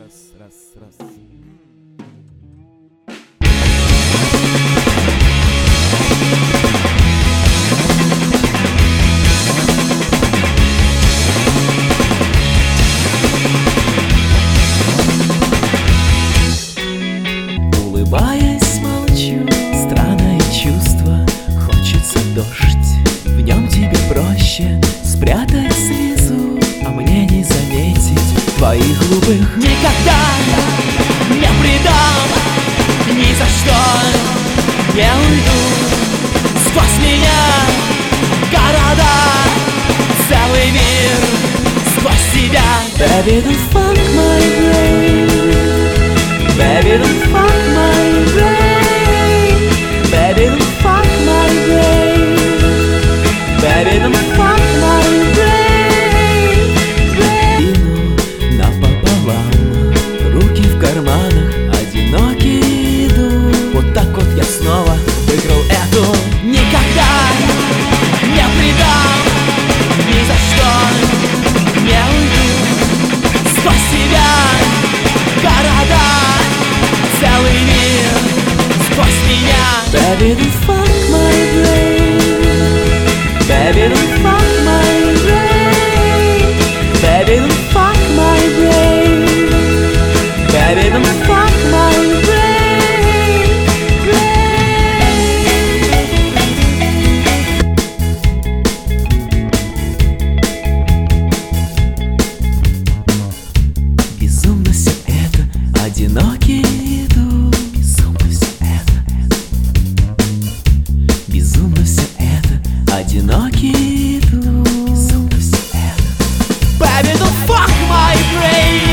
Раз, раз, раз. Улыбаясь, молчу, странное чувство. Хочется дождь, в нем тебе проще спрятать слезу, а мне не заметить твоих глупых. Никогда не предам, ни за что не уйду. Сквозь меня города, целый мир, сквозь тебя. Baby, don't fuck my brain. Baby, don't fuck my brain. Baby, don't fuck my brain. Baby, don't fuck my brain. Иду напополам, руки в карманах, одинокий иду. Вот так вот я снова выиграл эту. Никогда не предам, ни за что не уйду. Сквозь тебя города, целый мир, сквозь меня. Baby, don't fuck my brain. Baby, don't fuck my brain. Baby, don't fuck my brain. Baby, don't fuck my brain. Безумно все это, одинокий иду. Безумно все это, безумно все это, одинокий иду. Безумно все это. Baby, don't fuck my brain.